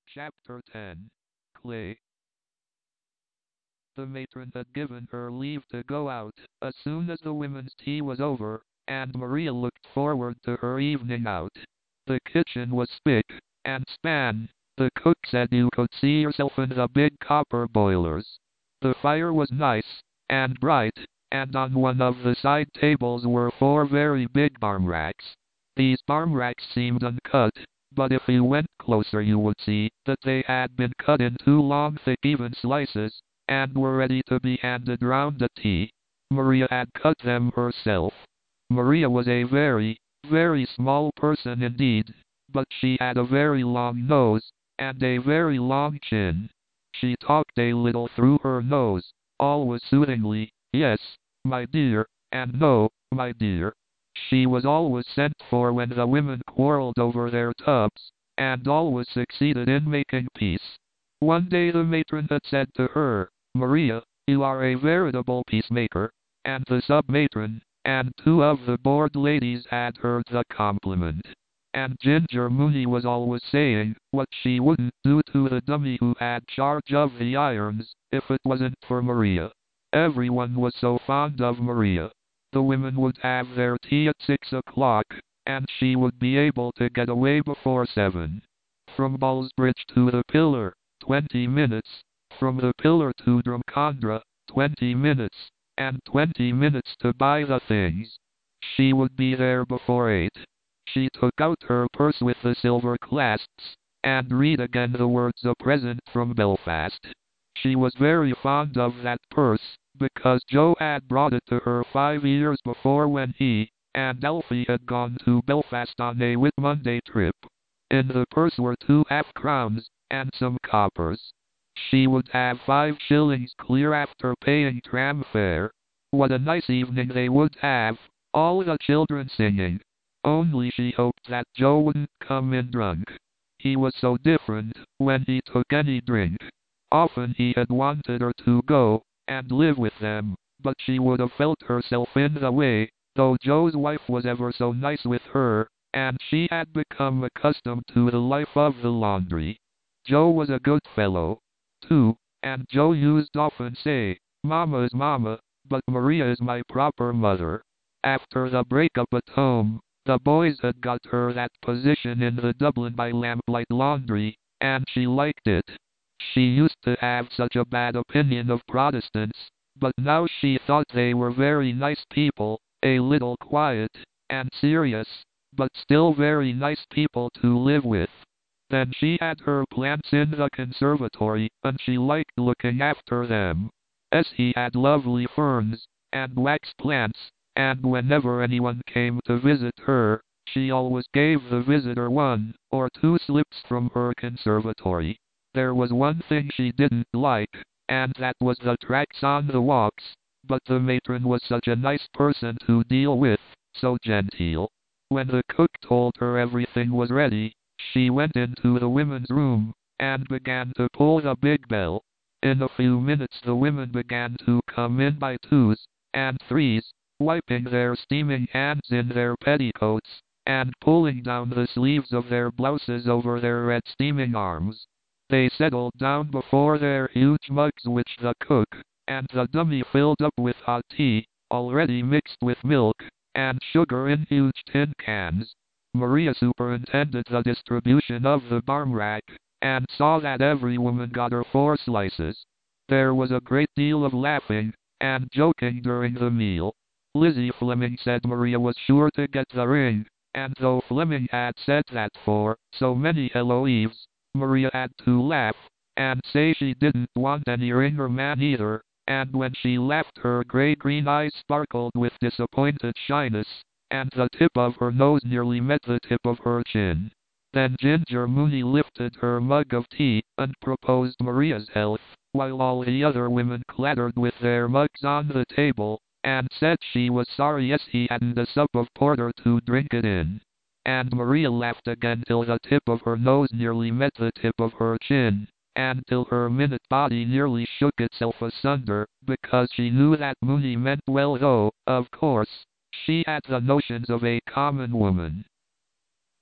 Chapter 10. Clay. The matron had given her leave to go out as soon as the women's tea was over, and Maria looked forward to her evening out. The kitchen was spick and span. The cook said you could see yourself in the big copper boilers. The fire was nice and bright, and on one of the side tables were 4 very big barm racks. These barm racks seemed uncut, but if you went closer you would see that they had been cut in 2 long thick even slices, and were ready to be handed round at tea. Maria had cut them herself. Maria was a very, very small person indeed, but she had a very long nose, and a very long chin. She talked a little through her nose, always soothingly, yes, my dear, and no, my dear. She was always sent for when the women quarreled over their tubs, and always succeeded in making peace. One day the matron had said to her, Maria, you are a veritable peacemaker, and the sub-matron, and 2 of the board ladies had heard the compliment. And Ginger Mooney was always saying what she wouldn't do to the dummy who had charge of the irons, if it wasn't for Maria. Everyone was so fond of Maria. The women would have their tea at 6 o'clock, and she would be able to get away before 7. From Ballsbridge to the Pillar, 20 minutes. From the Pillar to Drumcondra, 20 minutes, and 20 minutes to buy the things. She would be there before 8. She took out her purse with the silver clasps, and read again the words a present from Belfast. She was very fond of that purse, because Joe had brought it to her 5 years before when he and Alfie had gone to Belfast on a Whit-Monday trip. In the purse were 2 half-crowns, and some coppers. She would have 5 shillings clear after paying tram fare. What a nice evening they would have, all the children singing. Only she hoped that Joe wouldn't come in drunk. He was so different when he took any drink. Often he had wanted her to go and live with them, but she would have felt herself in the way, though Joe's wife was ever so nice with her, and she had become accustomed to the life of the laundry. Joe was a good fellow, too, and Joe used often say, Mama is Mama, but Maria is my proper mother. After the break-up at home, the boys had got her that position in the Dublin by Lamplight Laundry, and she liked it. She used to have such a bad opinion of Protestants, but now she thought they were very nice people, a little quiet and serious, but still very nice people to live with. Then she had her plants in the conservatory, and she liked looking after them. He had lovely ferns and wax plants, and whenever anyone came to visit her, she always gave the visitor 1 or 2 slips from her conservatory. There was one thing she didn't like, and that was the tracks on the walks, but the matron was such a nice person to deal with, so genteel. When the cook told her everything was ready, she went into the women's room, and began to pull the big bell. In a few minutes the women began to come in by 2s and 3s, wiping their steaming hands in their petticoats, and pulling down the sleeves of their blouses over their red steaming arms. They settled down before their huge mugs which the cook and the dummy filled up with hot tea, already mixed with milk and sugar in huge tin cans. Maria superintended the distribution of the barm rack, and saw that every woman got her 4 slices. There was a great deal of laughing and joking during the meal. Lizzie Fleming said Maria was sure to get the ring, and though Fleming had said that for so many Hello Eves, Maria had to laugh, and say she didn't want any ring or man either, and when she laughed her grey-green eyes sparkled with disappointed shyness, and the tip of her nose nearly met the tip of her chin. Then Ginger Mooney lifted her mug of tea, and proposed Maria's health, while all the other women clattered with their mugs on the table, and said she was sorry he hadn't a sup of porter to drink it in. And Maria laughed again till the tip of her nose nearly met the tip of her chin, and till her minute body nearly shook itself asunder, because she knew that Mooney meant well, though, of course, she had the notions of a common woman.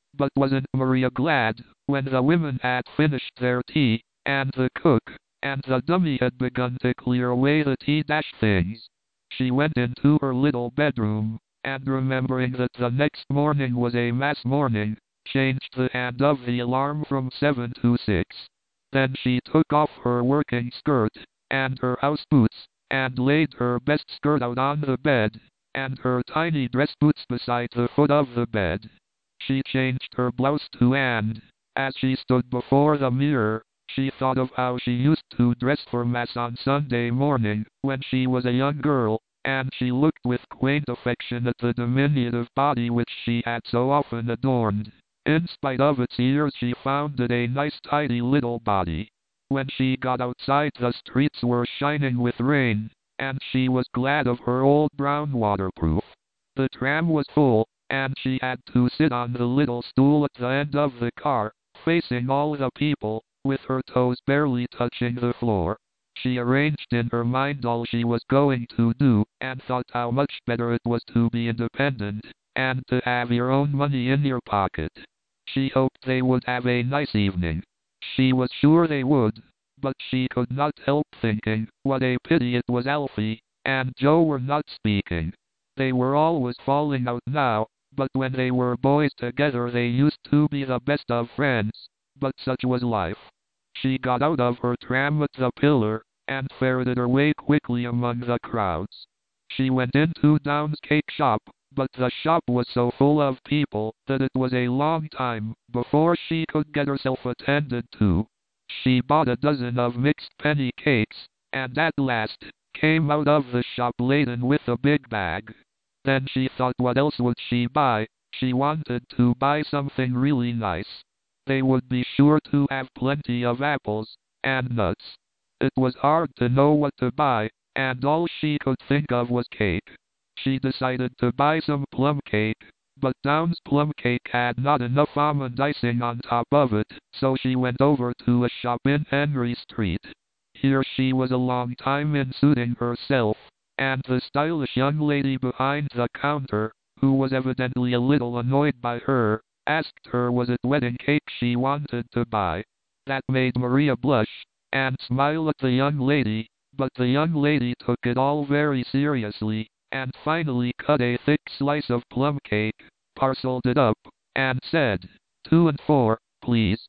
But wasn't Maria glad when the women had finished their tea, and the cook and the dummy had begun to clear away the tea-dash things? She went into her little bedroom, and remembering that the next morning was a mass morning, changed the hand of the alarm from 7 to 6. Then she took off her working skirt, and her house boots, and laid her best skirt out on the bed, and her tiny dress boots beside the foot of the bed. She changed her blouse too, and, as she stood before the mirror, she thought of how she used to dress for Mass on Sunday morning, when she was a young girl, and she looked with quaint affection at the diminutive body which she had so often adorned. In spite of its years, she found it a nice tidy little body. When she got outside, the streets were shining with rain, and she was glad of her old brown waterproof. The tram was full, and she had to sit on the little stool at the end of the car, facing all the people, with her toes barely touching the floor. She arranged in her mind all she was going to do, and thought how much better it was to be independent, and to have your own money in your pocket. She hoped they would have a nice evening. She was sure they would, but she could not help thinking what a pity it was Alfie and Joe were not speaking. They were always falling out now, but when they were boys together they used to be the best of friends, but such was life. She got out of her tram at the pillar, and ferreted her way quickly among the crowds. She went into Down's cake shop, but the shop was so full of people that it was a long time before she could get herself attended to. She bought a dozen of mixed penny cakes, and at last came out of the shop laden with a big bag. Then she thought, what else would she buy? She wanted to buy something really nice. They would be sure to have plenty of apples and nuts. It was hard to know what to buy, and all she could think of was cake. She decided to buy some plum cake, but Down's plum cake had not enough almond icing on top of it, so she went over to a shop in Henry Street. Here she was a long time in suiting herself, and the stylish young lady behind the counter, who was evidently a little annoyed by her, asked her was it wedding cake she wanted to buy. That made Maria blush, and smile at the young lady, but the young lady took it all very seriously, and finally cut a thick slice of plum cake, parceled it up, and said, 2 and 4, please.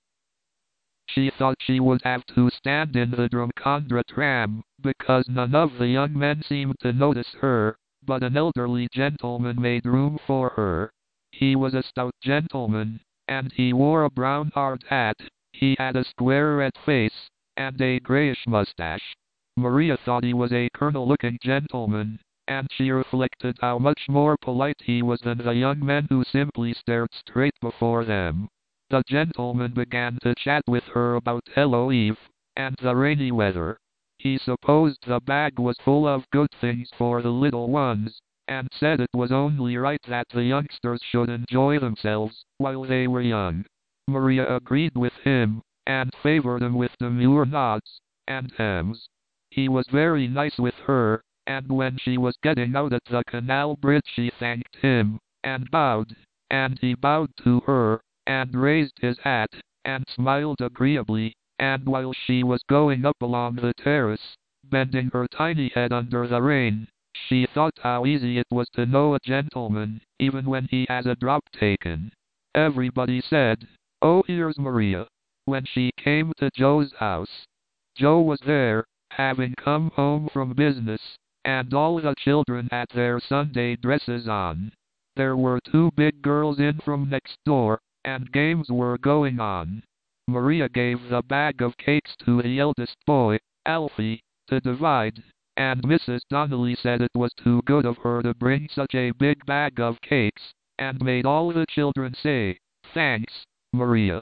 She thought she would have to stand in the Drumcondra tram, because none of the young men seemed to notice her, but an elderly gentleman made room for her. He was a stout gentleman, and he wore a brown hard hat. He had a square red face, and a grayish mustache. Maria thought he was a colonel-looking gentleman, and she reflected how much more polite he was than the young men who simply stared straight before them. The gentleman began to chat with her about Hello Eve, and the rainy weather. He supposed the bag was full of good things for the little ones, and said it was only right that the youngsters should enjoy themselves while they were young. Maria agreed with him, and favored him with demure nods and hems. He was very nice with her, and when she was getting out at the canal bridge she thanked him, and bowed, and he bowed to her, and raised his hat, and smiled agreeably, and while she was going up along the terrace, bending her tiny head under the rain, she thought how easy it was to know a gentleman, even when he has a drop taken. Everybody said, "Oh, here's Maria," when she came to Joe's house. Joe was there, having come home from business, and all the children had their Sunday dresses on. There were 2 big girls in from next door, and games were going on. Maria gave the bag of cakes to the eldest boy, Alfie, to divide, and Mrs. Donnelly said it was too good of her to bring such a big bag of cakes, and made all the children say, "Thanks, Maria."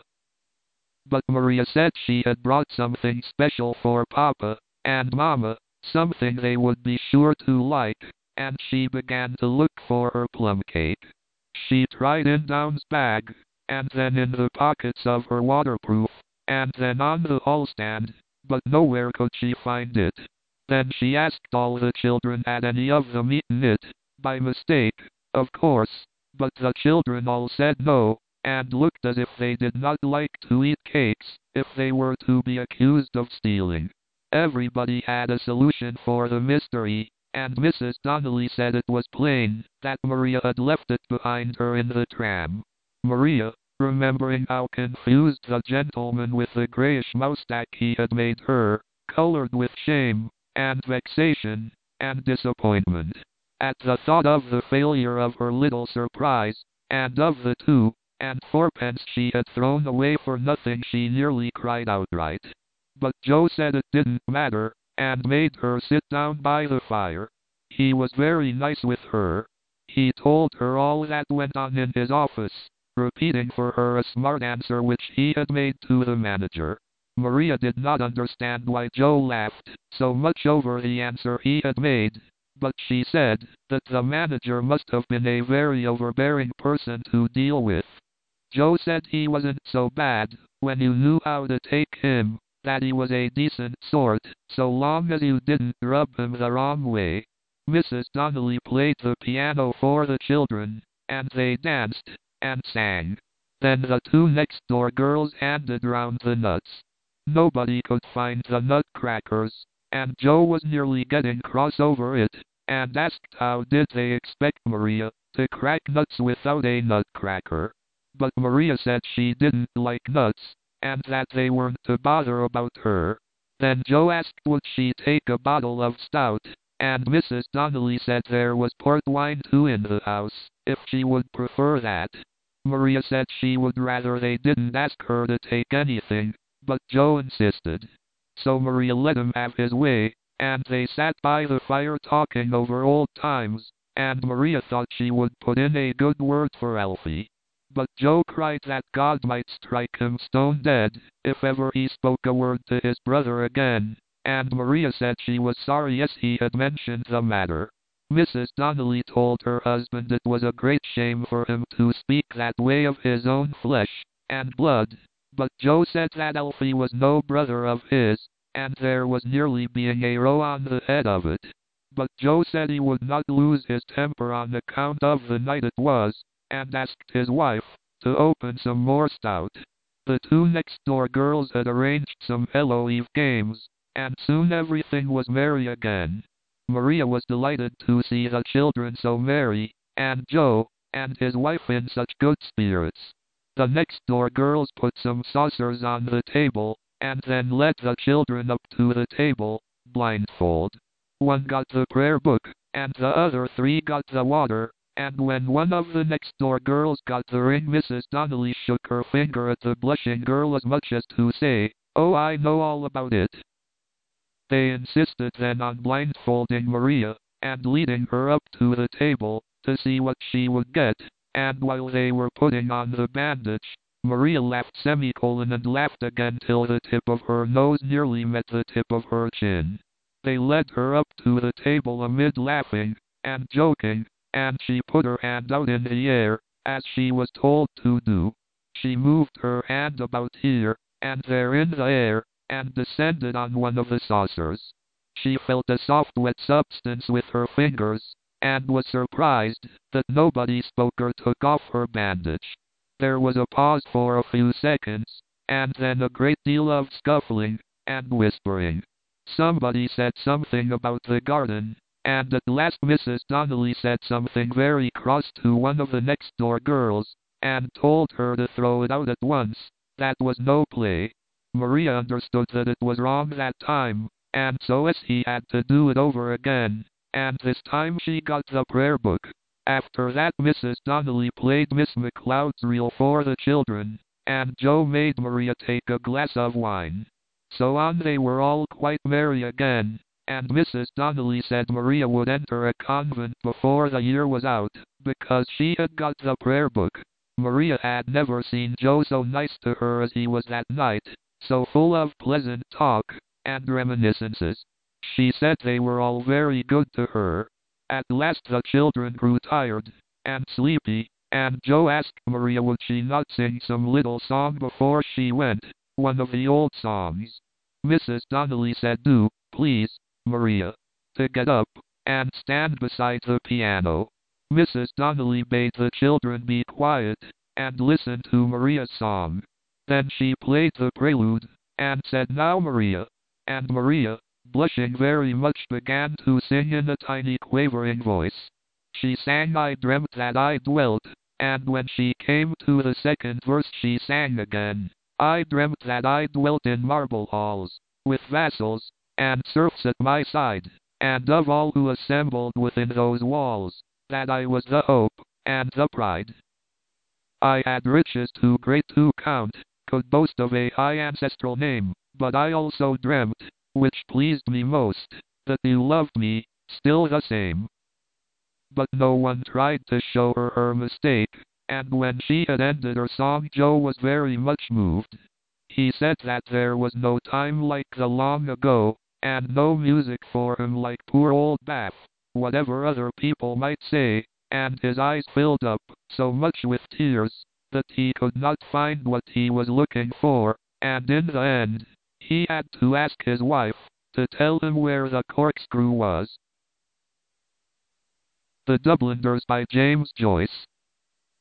But Maria said she had brought something special for Papa and Mama, something they would be sure to like, and she began to look for her plum cake. She tried in Down's bag, and then in the pockets of her waterproof, and then on the hall stand, but nowhere could she find it. Then she asked all the children had any of them eaten it, by mistake, of course, but the children all said no, and looked as if they did not like to eat cakes if they were to be accused of stealing. Everybody had a solution for the mystery, and Mrs. Donnelly said it was plain that Maria had left it behind her in the tram. Maria, remembering how confused the gentleman with the grayish moustache he had made her, colored with shame, and vexation, and disappointment. At the thought of the failure of her little surprise, and of the 2 and 4 pence she had thrown away for nothing, she nearly cried outright. But Joe said it didn't matter, and made her sit down by the fire. He was very nice with her. He told her all that went on in his office, repeating for her a smart answer which he had made to the manager. Maria did not understand why Joe laughed so much over the answer he had made, but she said that the manager must have been a very overbearing person to deal with. Joe said he wasn't so bad when you knew how to take him, that he was a decent sort, so long as you didn't rub him the wrong way. Mrs. Donnelly played the piano for the children, and they danced and sang. Then the 2 next-door girls handed round the nuts. Nobody could find the nutcrackers, and Joe was nearly getting cross over it, and asked how did they expect Maria to crack nuts without a nutcracker. But Maria said she didn't like nuts, and that they weren't to bother about her. Then Joe asked would she take a bottle of stout, and Mrs. Donnelly said there was port wine too in the house, if she would prefer that. Maria said she would rather they didn't ask her to take anything, but Joe insisted. So Maria let him have his way, and they sat by the fire talking over old times, and Maria thought she would put in a good word for Alfie. But Joe cried that God might strike him stone dead if ever he spoke a word to his brother again, and Maria said she was sorry yes he had mentioned the matter. Mrs. Donnelly told her husband it was a great shame for him to speak that way of his own flesh and blood, but Joe said that Alfie was no brother of his, and there was nearly being a row on the head of it. But Joe said he would not lose his temper on account of the night it was, and asked his wife to open some more stout. The 2 next-door girls had arranged some Hello Eve games, and soon everything was merry again. Maria was delighted to see the children so merry, and Joe and his wife in such good spirits. The next-door girls put some saucers on the table, and then led the children up to the table, blindfold. One got the prayer book, and the other 3 got the water, and when one of the next-door girls got the ring, Mrs. Donnelly shook her finger at the blushing girl as much as to say, "Oh, I know all about it." They insisted then on blindfolding Maria, and leading her up to the table, to see what she would get, and while they were putting on the bandage, Maria laughed and laughed again till the tip of her nose nearly met the tip of her chin. They led her up to the table amid laughing and joking, and she put her hand out in the air, as she was told to do. She moved her hand about here and there in the air, and descended on one of the saucers. She felt a soft wet substance with her fingers, and was surprised that nobody spoke or took off her bandage. There was a pause for a few seconds, and then a great deal of scuffling and whispering. Somebody said something about the garden, and at last Mrs. Donnelly said something very cross to one of the next-door girls, and told her to throw it out at once. That was no play. Maria understood that it was wrong that time, and so he had to do it over again, and this time she got the prayer book. After that Mrs. Donnelly played Miss McLeod's reel for the children, and Joe made Maria take a glass of wine. So on they were all quite merry again, and Mrs. Donnelly said Maria would enter a convent before the year was out, because she had got the prayer book. Maria had never seen Joe so nice to her as he was that night, so full of pleasant talk and reminiscences. She said they were all very good to her. At last the children grew tired and sleepy, and Joe asked Maria would she not sing some little song before she went, one of the old songs. Mrs. Donnelly said, "Do, please, Maria," to get up and stand beside the piano. Mrs. Donnelly bade the children be quiet, and listened to Maria's song. Then she played the prelude, and said, "Now Maria." And Maria, blushing very much, began to sing in a tiny quavering voice. She sang, "I dreamt that I dwelt," and when she came to the second verse she sang again, "I dreamt that I dwelt in marble halls, with vassals and serfs at my side, and of all who assembled within those walls, that I was the hope and the pride. I had riches too great to count, could boast of a high ancestral name, but I also dreamt, which pleased me most, that you loved me, still the same." But no one tried to show her her mistake, and when she had ended her song Joe was very much moved. He said that there was no time like the long ago, and no music for him like poor old Bath, whatever other people might say, and his eyes filled up so much with tears, that he could not find what he was looking for, and in the end, he had to ask his wife to tell him where the corkscrew was. The Dubliners by James Joyce.